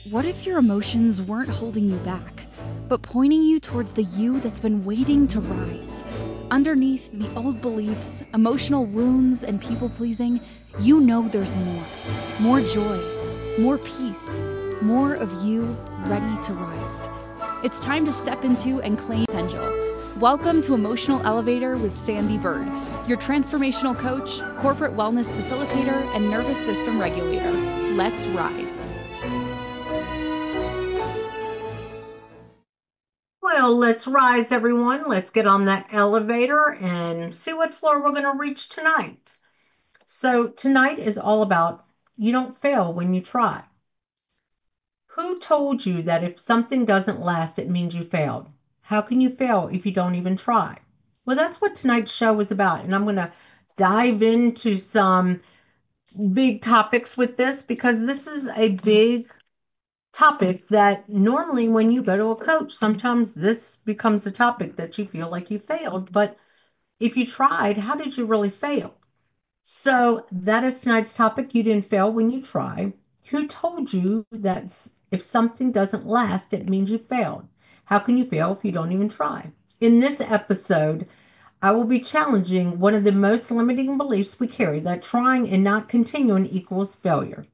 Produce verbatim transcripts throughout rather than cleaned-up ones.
What if your emotions weren't holding you back, but pointing you towards the you that's been waiting to rise? Underneath the old beliefs, emotional wounds, and people pleasing, you know there's more. More joy, more peace, more of you ready to rise. It's time to step into and claim potential. Welcome to Emotional Elevator with Sandy Bird, your transformational coach, corporate wellness facilitator, and nervous system regulator. Let's rise. Well, let's rise, everyone. Let's get on that elevator and see what floor we're going to reach tonight. So, tonight is all about you don't fail when you try. Who told you that if something doesn't last, it means you failed? How can you fail if you don't even try? Well, that's what tonight's show is about. And I'm going to dive into some big topics with this because this is a big topic that normally when you go to a coach, sometimes this becomes a topic that you feel like you failed. But if you tried, how did you really fail? So that is tonight's topic. You didn't fail when you try. Who told you that if something doesn't last, it means you failed? How can you fail if you don't even try? In this episode, I will be challenging one of the most limiting beliefs we carry, that trying and not continuing equals failure.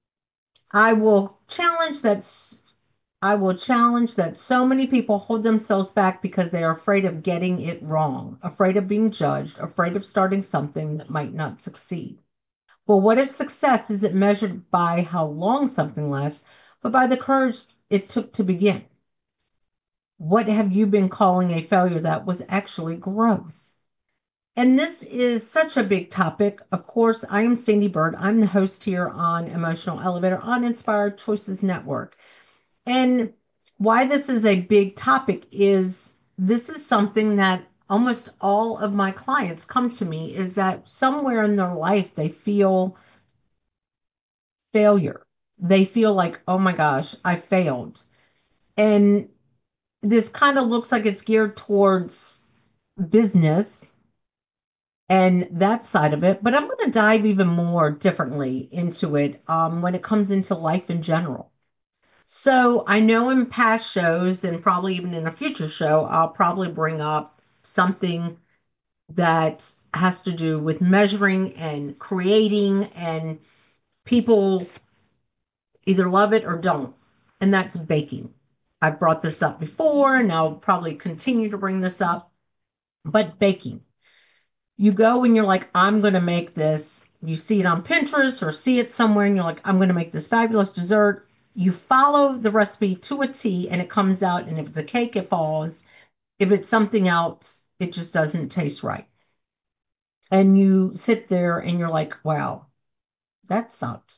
I will challenge that I will challenge that so many people hold themselves back because they are afraid of getting it wrong, afraid of being judged, afraid of starting something that might not succeed. Well, what if success isn't measured by how long something lasts, but by the courage it took to begin? What have you been calling a failure that was actually growth? And this is such a big topic. Of course, I am Sandy Bird. I'm the host here on Emotional Elevator on Inspired Choices Network. And why this is a big topic is this is something that almost all of my clients come to me is that somewhere in their life they feel failure. They feel like, oh my gosh, I failed. And this kind of looks like it's geared towards business and that side of it. But I'm going to dive even more differently into it um, when it comes into life in general. So I know in past shows and probably even in a future show, I'll probably bring up something that has to do with measuring and creating, and people either love it or don't. And that's baking. I've brought this up before and I'll probably continue to bring this up, but baking. You go and you're like, I'm going to make this. You see it on Pinterest or see it somewhere and you're like, I'm going to make this fabulous dessert. You follow the recipe to a T and it comes out. And if it's a cake, it falls. If it's something else, it just doesn't taste right. And you sit there and you're like, wow, that sucked.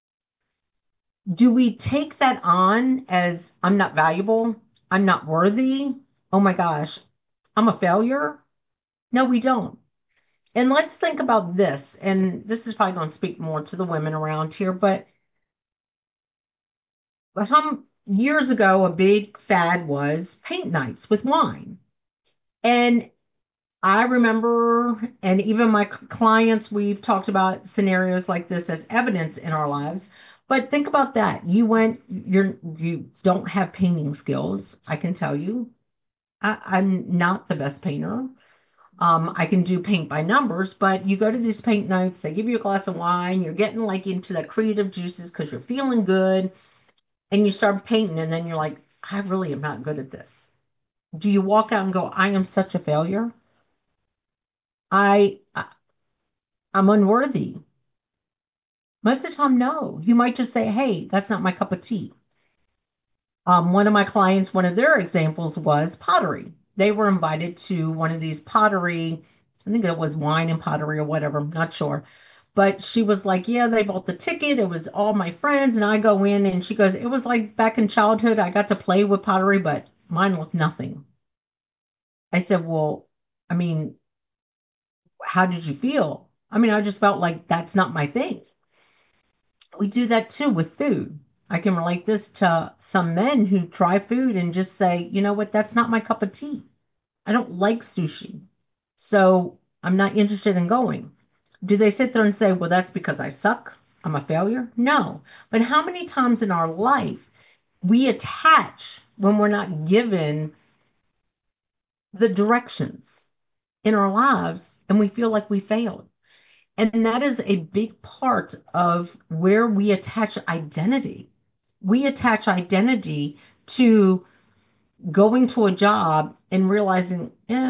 Do we take that on as I'm not valuable? I'm not worthy? Oh my gosh, I'm a failure? No, we don't. And let's think about this. And this is probably going to speak more to the women around here, but how years ago, a big fad was paint nights with wine. And I remember, and even my clients, we've talked about scenarios like this as evidence in our lives. But think about that. You went, you're, you don't have painting skills. I can tell you, I, I'm not the best painter. Um, I can do paint by numbers, but you go to these paint nights, they give you a glass of wine, you're getting like into the creative juices because you're feeling good, and you start painting, and then you're like, I really am not good at this. Do you walk out and go, I am such a failure? I, I I'm unworthy. Most of the time, no. You might just say, hey, that's not my cup of tea. Um, one of my clients, one of their examples was pottery. They were invited to one of these pottery, I think it was wine and pottery or whatever, I'm not sure. But she was like, yeah, they bought the ticket. It was all my friends. And I go in and she goes, it was like back in childhood, I got to play with pottery, but mine looked nothing. I said, well, I mean, how did you feel? I mean, I just felt like that's not my thing. We do that too with food. I can relate this to some men who try food and just say, you know what, that's not my cup of tea. I don't like sushi. So I'm not interested in going. Do they sit there and say, well, that's because I suck? I'm a failure? No. But how many times in our life We attach when we're not given the directions in our lives and we feel like we failed. And that is a big part of where we attach identity. We attach identity to going to a job and realizing,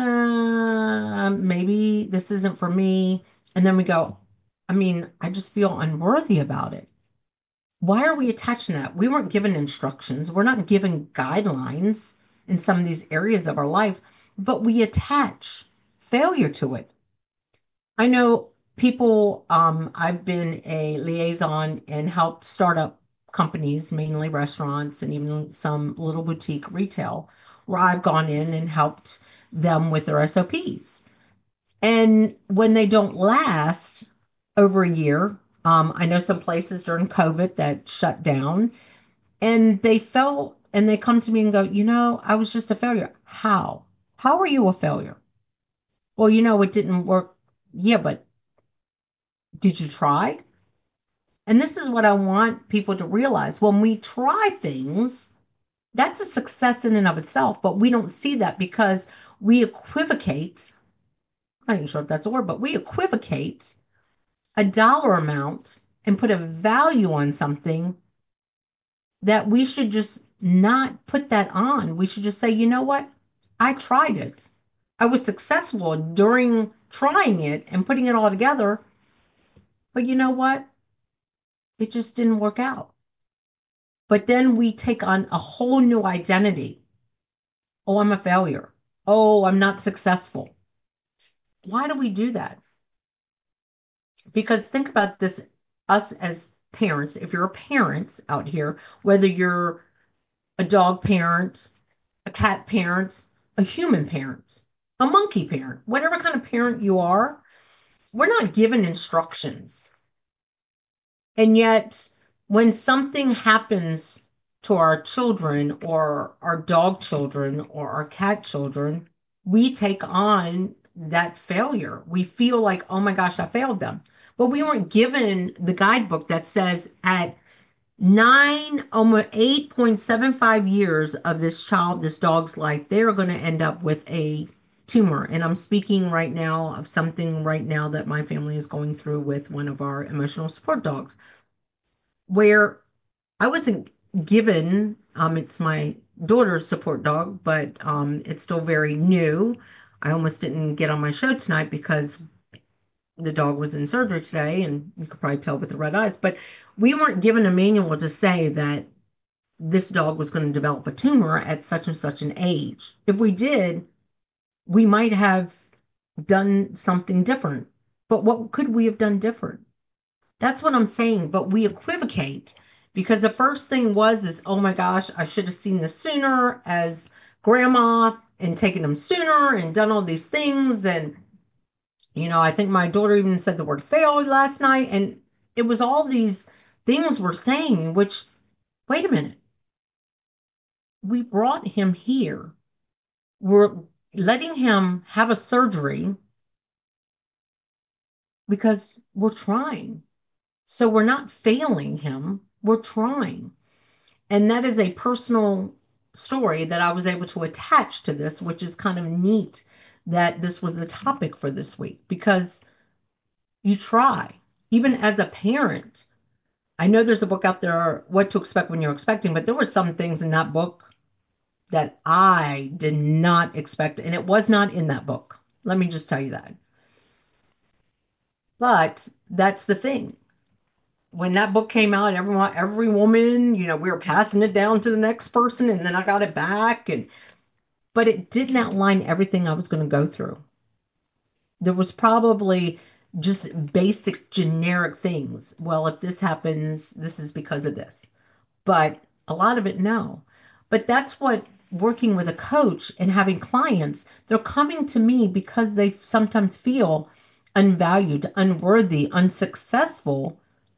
eh, maybe this isn't for me. And then we go, I mean, I just feel unworthy about it. Why are we attaching that? We weren't given instructions. We're not given guidelines in some of these areas of our life, but we attach failure to it. I know people, um, I've been a liaison and helped start up companies, mainly restaurants and even some little boutique retail, where I've gone in and helped them with their S O Ps. And when they don't last over a year, um, I know some places during COVID that shut down and they felt and they come to me and go, you know, I was just a failure. How? How are you a failure? Well, you know, it didn't work. Yeah, but did you try? And this is what I want people to realize. When we try things, that's a success in and of itself, but we don't see that because we equivocate. I'm not even sure if that's a word, but we equivocate a dollar amount and put a value on something that we should just not put that on. We should just say, you know what? I tried it. I was successful during trying it and putting it all together. But you know what? It just didn't work out. But then we take on a whole new identity. Oh, I'm a failure. Oh, I'm not successful. Why do we do that? Because think about this, us as parents, if you're a parent out here, whether you're a dog parent, a cat parent, a human parent, a monkey parent, whatever kind of parent you are, we're not given instructions. And yet, when something happens to our children or our dog children or our cat children, we take on that failure. We feel like, oh my gosh, I failed them. But we weren't given the guidebook that says at nine, almost eight point seven five years of this child, this dog's life, they are going to end up with a tumor. And I'm speaking right now of something right now that my family is going through with one of our emotional support dogs, where I wasn't given, um, it's my daughter's support dog, but um, it's still very new. I almost didn't get on my show tonight because the dog was in surgery today, and you could probably tell with the red eyes. But we weren't given a manual to say that this dog was going to develop a tumor at such and such an age. If we did, we might have done something different. But what could we have done different? That's what I'm saying. But we equivocate because the first thing was is, oh my gosh, I should have seen this sooner as grandma and taken them sooner and done all these things. And, you know, I think my daughter even said the word failed last night. And it was all these things we're saying, which, wait a minute, we brought him here. We're letting him have a surgery because we're trying. So we're not failing him, we're trying. And that is a personal story that I was able to attach to this, which is kind of neat that this was the topic for this week because you try. Even as a parent, I know there's a book out there, What to Expect When You're Expecting, but there were some things in that book that I did not expect, and it was not in that book. Let me just tell you that. But that's the thing. When that book came out, everyone, every woman, you know, we were passing it down to the next person, and then I got it back, and but it didn't outline everything I was going to go through. There was probably just basic generic things. Well, if this happens, this is because of this. But a lot of it, no. But that's what working with a coach and having clients, they're coming to me because they sometimes feel unvalued, unworthy, unsuccessful.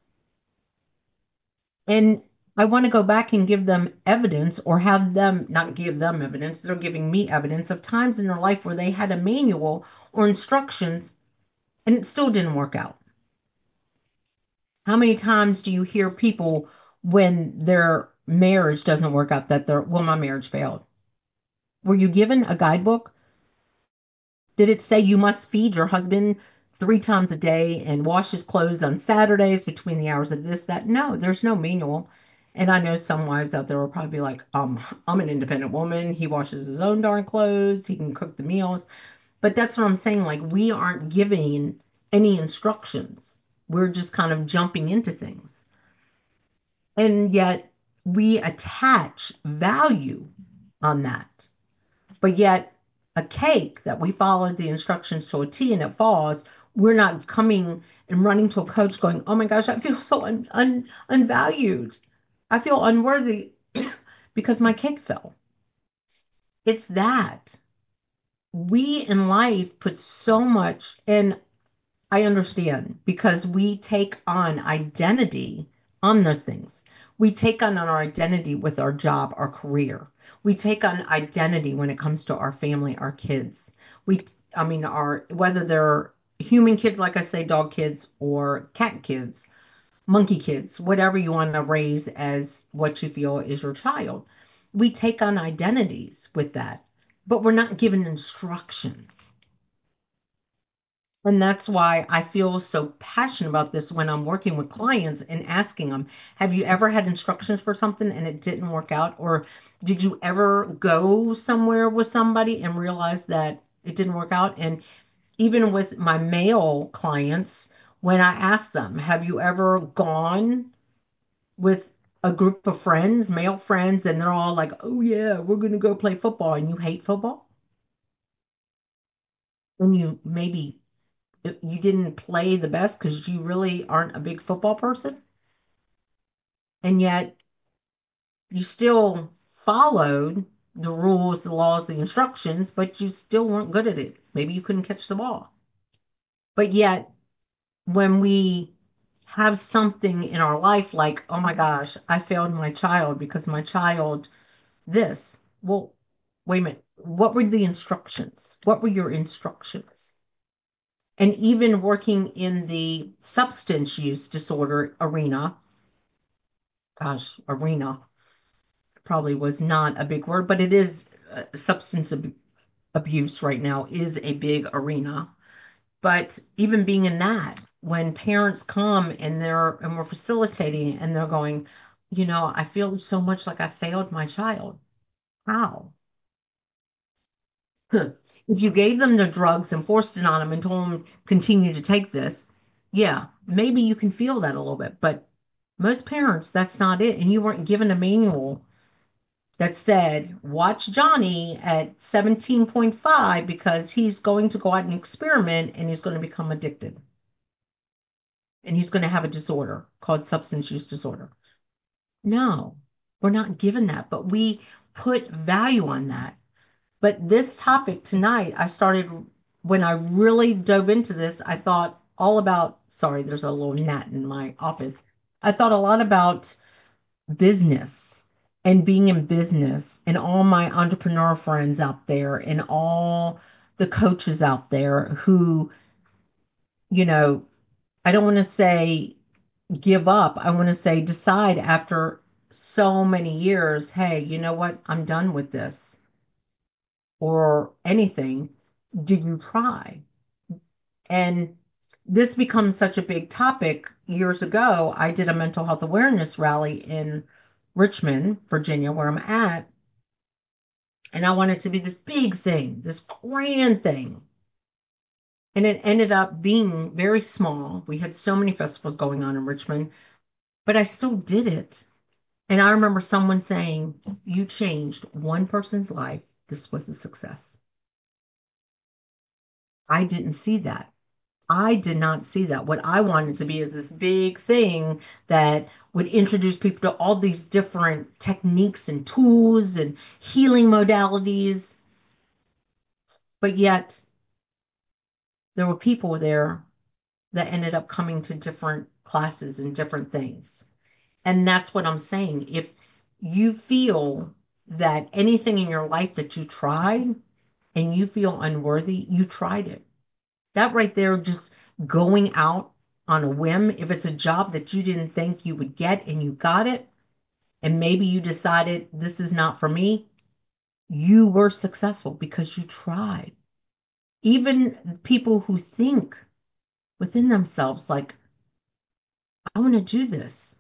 And I want to go back and give them evidence or have them not give them evidence. They're giving me evidence of times in their life where they had a manual or instructions and it still didn't work out. How many times do you hear people when they're marriage doesn't work out, that they're, well, my marriage failed. Were you given a guidebook? Did it say you must feed your husband three times a day and wash his clothes on Saturdays between the hours of this, that? No, there's no manual. And I know some wives out there will probably be like, um, I'm an independent woman. He washes his own darn clothes. He can cook the meals. But that's what I'm saying. Like, we aren't giving any instructions. We're just kind of jumping into things. And yet we attach value on that. But yet, a cake that we followed the instructions to a T and it falls, we're not coming and running to a coach going, oh my gosh, I feel so un, un, unvalued. I feel unworthy because my cake fell. It's that. We in life put so much, and I understand because we take on identity on those things. We take on our identity with our job, our career. We take on identity when it comes to our family, our kids. We, I mean, our, whether they're human kids, like I say, dog kids, or cat kids, monkey kids, whatever you want to raise as what you feel is your child. We take on identities with that, but we're not given instructions. And that's why I feel so passionate about this when I'm working with clients and asking them, have you ever had instructions for something and it didn't work out? Or did you ever go somewhere with somebody and realize that it didn't work out? And even with my male clients, when I ask them, have you ever gone with a group of friends, male friends, and they're all like, oh yeah, we're going to go play football, and you hate football? And you maybe you didn't play the best because you really aren't a big football person, and yet you still followed the rules, the laws, the instructions, but you still weren't good at it. Maybe you couldn't catch the ball. But yet, when we have something in our life like, oh my gosh, I failed my child because my child this, well, wait a minute, what were the instructions? What were your instructions? And even working in the substance use disorder arena, gosh, arena probably was not a big word, but it is uh, substance ab- abuse right now is a big arena. But even being in that, when parents come and they're and we're facilitating and they're going, you know, I feel so much like I failed my child. How? If you gave them the drugs and forced it on them and told them continue to take this, yeah, maybe you can feel that a little bit. But most parents, that's not it. And you weren't given a manual that said, watch Johnny at seventeen point five because he's going to go out and experiment and he's going to become addicted. And he's going to have a disorder called substance use disorder. No, we're not given that, but we put value on that. But this topic tonight, I started when I really dove into this, I thought all about, sorry, there's a little gnat in my office. I thought a lot about business and being in business and all my entrepreneur friends out there and all the coaches out there who, you know, I don't want to say give up. I want to say decide after so many years, hey, you know what? I'm done with this or anything. Did you try? And this becomes such a big topic. Years ago, I did a mental health awareness rally in Richmond, Virginia, where I'm at. And I wanted it to be this big thing, this grand thing. And it ended up being very small. We had so many festivals going on in Richmond, but I still did it. And I remember someone saying, you changed one person's life. This was a success. I didn't see that. I did not see that. What I wanted to be is this big thing that would introduce people to all these different techniques and tools and healing modalities. But yet, there were people there that ended up coming to different classes and different things. And that's what I'm saying. If you feel that anything in your life that you tried and you feel unworthy, you tried it. That right there, just going out on a whim, if it's a job that you didn't think you would get and you got it, and maybe you decided this is not for me, you were successful because you tried. Even people who think within themselves, like, I want to do this,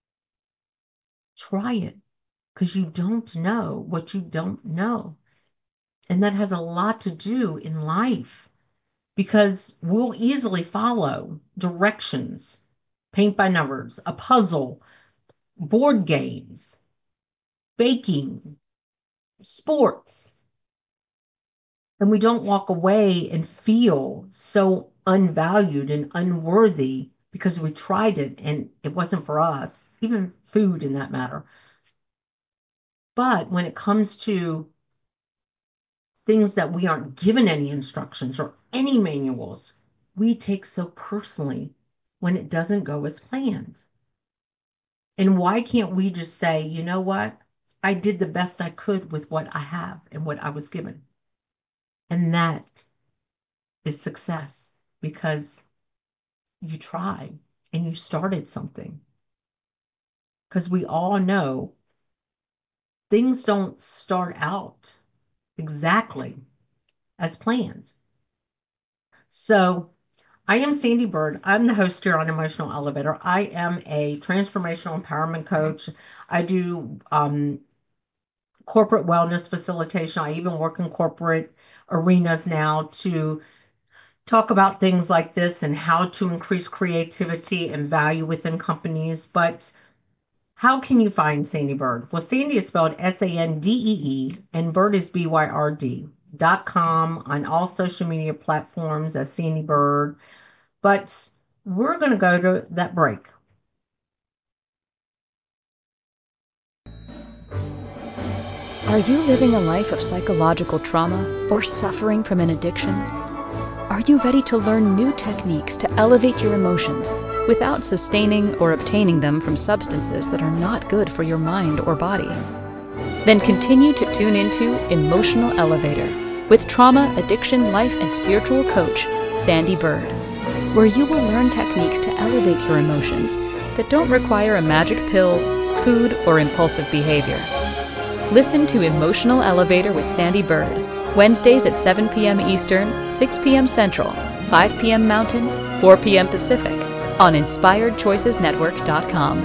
try it, because you don't know what you don't know. And that has a lot to do in life, because we'll easily follow directions, paint by numbers, a puzzle, board games, baking, sports, and we don't walk away and feel so unvalued and unworthy because we tried it and it wasn't for us, even food in that matter. But when it comes to things that we aren't given any instructions or any manuals, we take so personally when it doesn't go as planned. And why can't we just say, you know what? I did the best I could with what I have and what I was given. And that is success, because you tried and you started something. Because we all know things don't start out exactly as planned. So I am Sandy Bird. I'm the host here on Emotional Elevator. I am a transformational empowerment coach. I do um, corporate wellness facilitation. I even work in corporate arenas now to talk about things like this and how to increase creativity and value within companies. But how can you find Sandy Bird? Well, Sandy is spelled S A N D E E and Bird is B Y R D dot com on all social media platforms as Sandy Bird. But we're going to go to that break. Are you living a life of psychological trauma or suffering from an addiction? Are you ready to learn new techniques to elevate your emotions without sustaining or obtaining them from substances that are not good for your mind or body? Then continue to tune into Emotional Elevator with trauma, addiction, life, and spiritual coach, Sandy Bird, where you will learn techniques to elevate your emotions that don't require a magic pill, food, or impulsive behavior. Listen to Emotional Elevator with Sandy Bird, Wednesdays at seven p.m. Eastern, six p.m. Central, five p.m. Mountain, four p.m. Pacific, on inspired choices network dot com.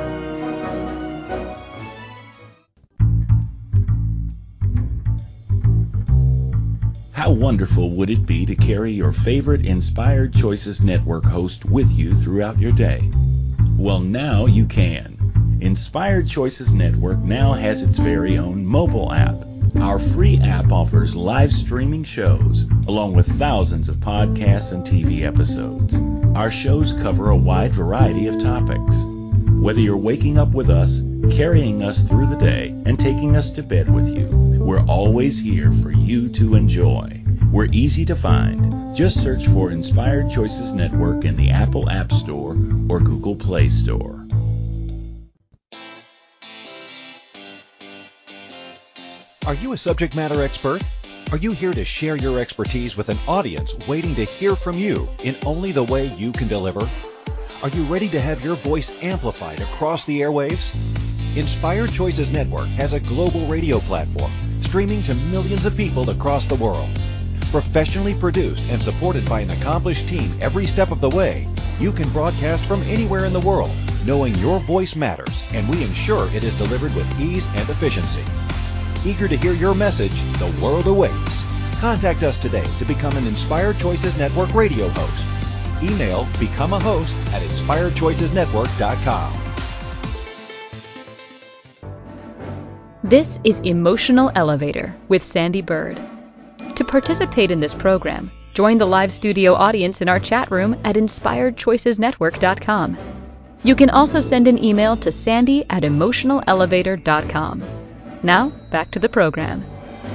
How wonderful would it be to carry your favorite Inspired Choices Network host with you throughout your day? Well, now you can. Inspired Choices Network now has its very own mobile app. Our free app offers live streaming shows, along with thousands of podcasts and T V episodes. Our shows cover a wide variety of topics. Whether you're waking up with us, carrying us through the day, and taking us to bed with you, we're always here for you to enjoy. We're easy to find. Just search for Inspired Choices Network in the Apple App Store or Google Play Store. Are you a subject matter expert? Are you here to share your expertise with an audience waiting to hear from you in only the way you can deliver? Are you ready to have your voice amplified across the airwaves? Inspired Choices Network has a global radio platform streaming to millions of people across the world. Professionally produced and supported by an accomplished team every step of the way, you can broadcast from anywhere in the world, knowing your voice matters, and we ensure it is delivered with ease and efficiency. Eager to hear your message, the world awaits. Contact us today to become an Inspired Choices Network radio host. Email become a host at inspired choices network dot com. This is Emotional Elevator with Sandy Bird. To participate in this program, join the live studio audience in our chat room at inspired choices network dot com. You can also send an email to sandy at emotional elevator dot com. Now, back to the program.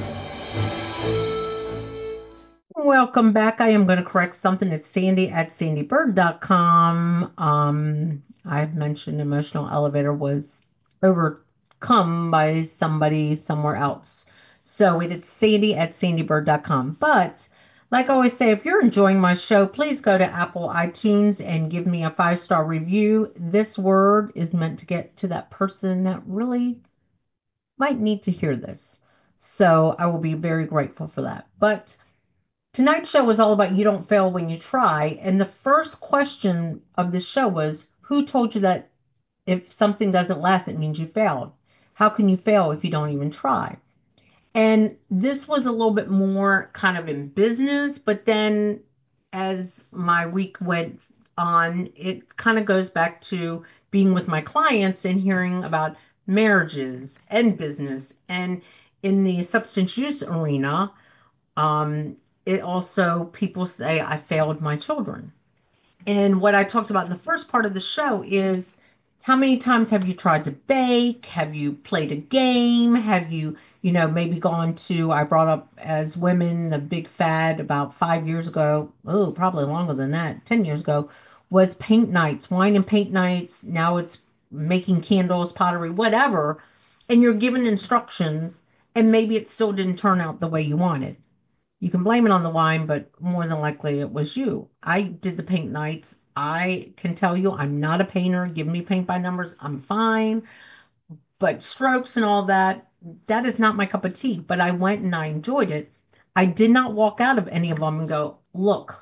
Welcome back. I am going to correct something. It's Sandy at sandy bird dot com. Um, I've mentioned Emotional Elevator was overcome by somebody somewhere else. So it is Sandy at sandy bird dot com. But Like I always say, if you're enjoying my show, please go to Apple iTunes and give me a five star review. This word is meant to get to that person that really might need to hear this. So I will be very grateful for that. But tonight's show was all about you don't fail when you try. And the first question of this show was, who told you that if something doesn't last, it means you failed? How can you fail if you don't even try? And this was a little bit more kind of in business, but then as my week went on, it kind of goes back to being with my clients and hearing about marriages and business. And in the substance use arena, um, it also, people say I failed my children. And what I talked about in the first part of the show is how many times have you tried to bake? Have you played a game? Have you, you know, maybe gone to, I brought up as women, the big fad about five years ago, oh, probably longer than that, ten years ago, was paint nights, wine and paint nights. Now it's making candles, pottery, whatever. And you're given instructions, and maybe it still didn't turn out the way you wanted. You can blame it on the wine, but more than likely it was you. I did the paint nights. I can tell you I'm not a painter. Give me paint by numbers, I'm fine. But strokes and all that, that is not my cup of tea. But I went and I enjoyed it. I did not walk out of any of them and go, look,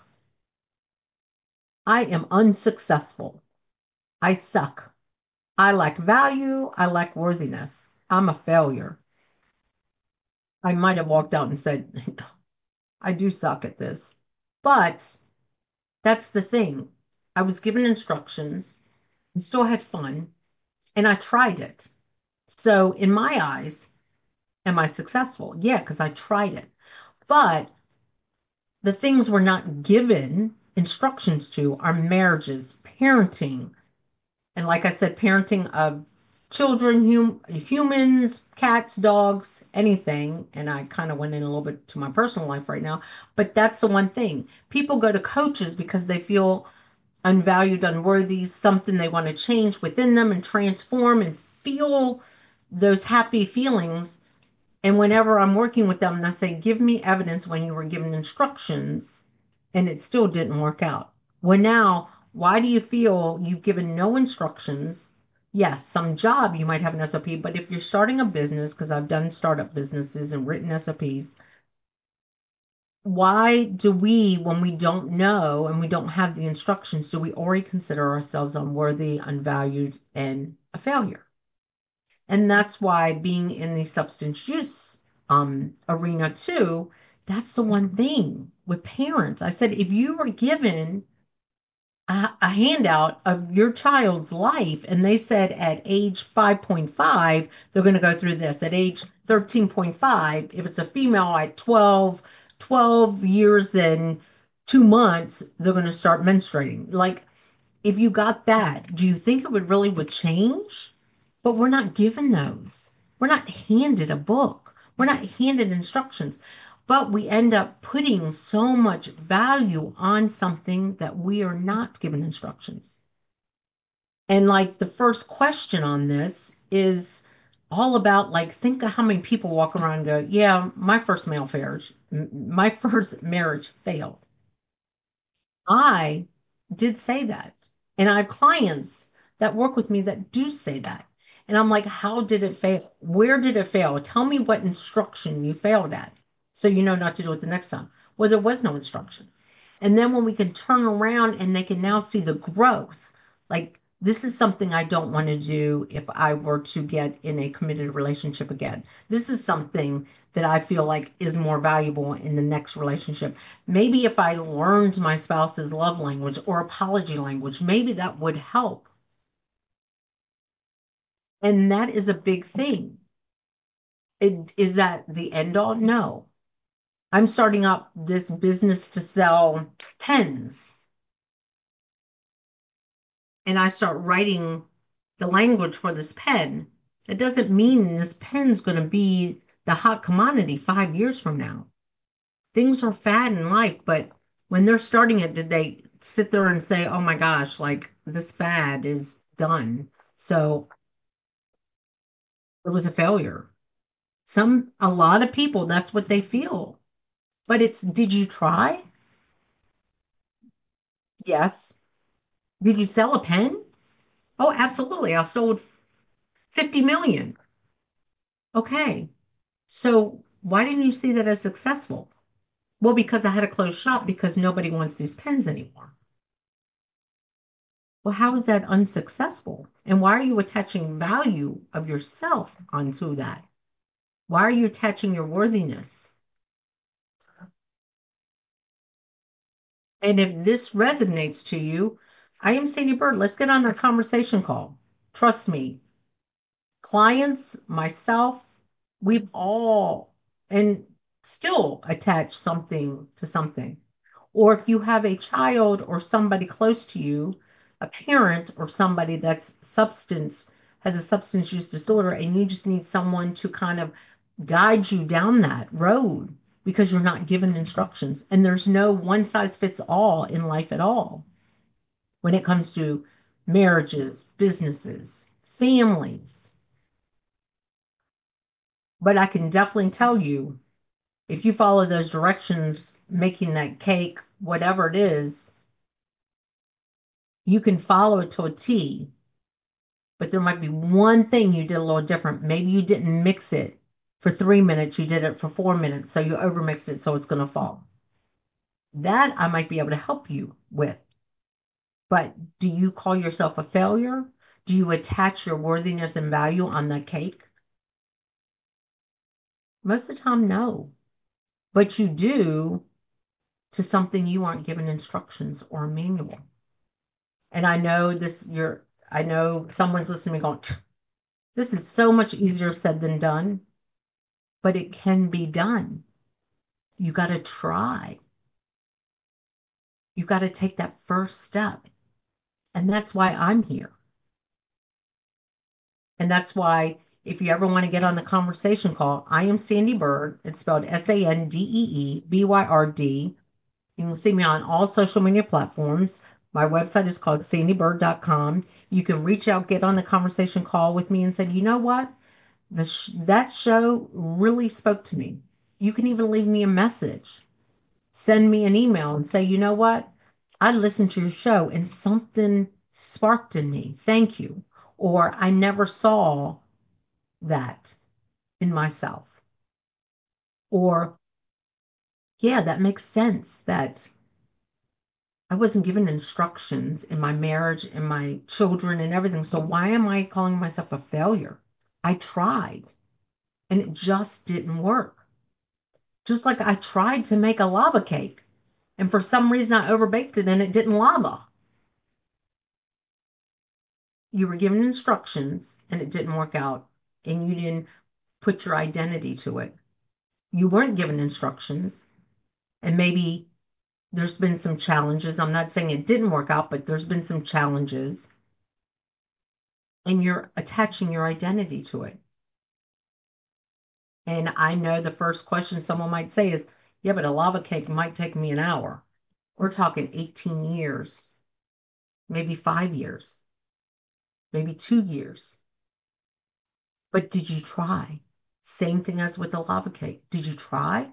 I am unsuccessful. I suck. I lack value. I lack worthiness. I'm a failure. I might have walked out and said, I do suck at this. But that's the thing. I was given instructions and still had fun, and I tried it. So, in my eyes, am I successful? Yeah, because I tried it. But the things we're not given instructions to are marriages, parenting, and like I said, parenting of children, hum- humans, cats, dogs, anything. And I kind of went in a little bit to my personal life right now, but that's the one thing. People go to coaches because they feel unvalued, unworthy, something they want to change within them and transform and feel those happy feelings. And whenever I'm working with them and I say, give me evidence when you were given instructions and it still didn't work out. Well, now, why do you feel you've given no instructions? Yes, some job you might have an S O P, but if you're starting a business, because I've done startup businesses and written S O Ps, why do we, when we don't know and we don't have the instructions, do we already consider ourselves unworthy, unvalued, and a failure? And that's why being in the substance use um, arena too, that's the one thing with parents. I said, if you were given a, a handout of your child's life and they said at age five point five, they're going to go through this. At age thirteen point five, if it's a female at twelve, twelve years and two months, they're going to start menstruating. Like, if you got that, do you think it would really would change? But we're not given those. We're not handed a book. We're not handed instructions. But we end up putting so much value on something that we are not given instructions. And like the first question on this is all about like, think of how many people walk around and go, yeah, my first male marriage, my first marriage failed. I did say that. And I have clients that work with me that do say that. And I'm like, how did it fail? Where did it fail? Tell me what instruction you failed at so you know not to do it the next time. Well, there was no instruction. And then when we can turn around and they can now see the growth, like this is something I don't want to do if I were to get in a committed relationship again. This is something that I feel like is more valuable in the next relationship. Maybe if I learned my spouse's love language or apology language, maybe that would help. And that is a big thing. It, is that the end all? No. I'm starting up this business to sell pens. And I start writing the language for this pen. It doesn't mean this pen's going to be the hot commodity five years from now. Things are fad in life, but when they're starting it, did they sit there and say, oh my gosh, like this fad is done? So it was a failure. Some, a lot of people, that's what they feel. But it's, did you try? Yes. Did you sell a pen? Oh, absolutely. I sold fifty million. Okay. So why didn't you see that as successful? Well, because I had to close shop because nobody wants these pens anymore. Well, how is that unsuccessful? And why are you attaching value of yourself onto that? Why are you attaching your worthiness? And if this resonates to you, I am Sandy Bird. Let's get on a conversation call. Trust me, clients, myself, we've all and still attach something to something. Or if you have a child or somebody close to you, a parent or somebody that's substance has a substance use disorder, and you just need someone to kind of guide you down that road because you're not given instructions. And there's no one size fits all in life at all when it comes to marriages, businesses, families. But I can definitely tell you, if you follow those directions, making that cake, whatever it is, you can follow it to a T, but there might be one thing you did a little different. Maybe you didn't mix it for three minutes, you did it for four minutes, so you overmixed it so it's going to fall. That I might be able to help you with. But do you call yourself a failure? Do you attach your worthiness and value on the cake? Most of the time, no. But you do to something you aren't given instructions or a manual. And I know this, you're, I know someone's listening going, this is so much easier said than done, but it can be done. You got to try. You got to take that first step. And that's why I'm here. And that's why if you ever want to get on a conversation call, I am Sandy Bird. It's spelled S A N D E E B Y R D. You can see me on all social media platforms. My website is called sandy bird dot com. You can reach out, get on a conversation call with me and say, you know what? The sh- that show really spoke to me. You can even leave me a message. Send me an email and say, you know what? I listened to your show and something sparked in me. Thank you. Or I never saw that in myself. Or, yeah, that makes sense that I wasn't given instructions in my marriage and my children and everything. So why am I calling myself a failure? I tried and it just didn't work. Just like I tried to make a lava cake and for some reason I overbaked it and it didn't lava. You were given instructions and it didn't work out and you didn't put your identity to it. You weren't given instructions and maybe there's been some challenges. I'm not saying it didn't work out, but there's been some challenges and you're attaching your identity to it. And I know the first question someone might say is, yeah, but a lava cake might take me an hour. We're talking eighteen years, maybe five years, maybe two years. But did you try? Same thing as with the lava cake. Did you try?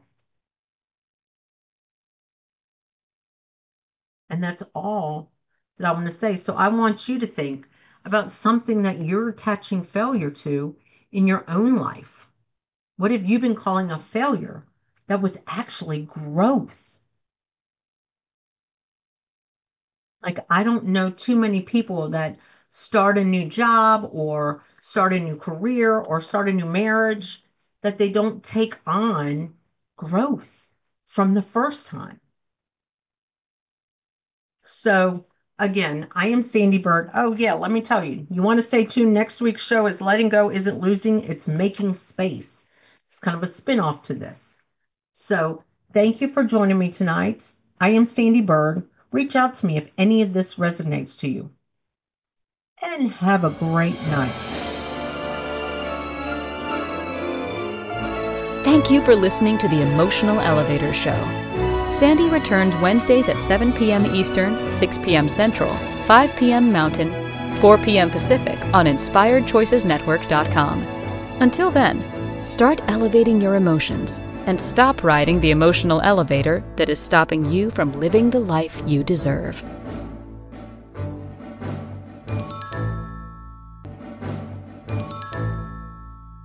And that's all that I want to say. So I want you to think about something that you're attaching failure to in your own life. What have you been calling a failure that was actually growth? Like, I don't know too many people that start a new job or start a new career or start a new marriage that they don't take on growth from the first time. So again, I am Sandy Bird. Oh yeah, let me tell you, you want to stay tuned. Next week's show is Letting Go Isn't Losing, It's Making Space. It's kind of a spin-off to this. So thank you for joining me tonight. I am Sandy Bird. Reach out to me if any of this resonates to you. And have a great night. Thank you for listening to the Emotional Elevator Show. Sandy returns Wednesdays at seven p.m. Eastern, six p.m. Central, five p.m. Mountain, four p.m. Pacific on inspired choices network dot com. Until then, start elevating your emotions and stop riding the emotional elevator that is stopping you from living the life you deserve.